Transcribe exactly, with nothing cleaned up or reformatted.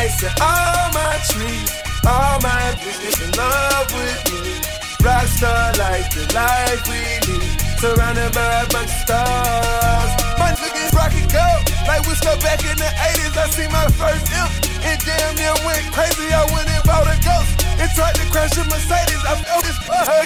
ice and all my trees. All my bitches in love with me. Rockstar like the life we lead. Surrounded by a bunch of stars. My niggas rocket go like we stuck back in the eighties. I see my first imp. It damn near went crazy. I went and bought a ghost. It tried to crash a Mercedes. I felt this for her.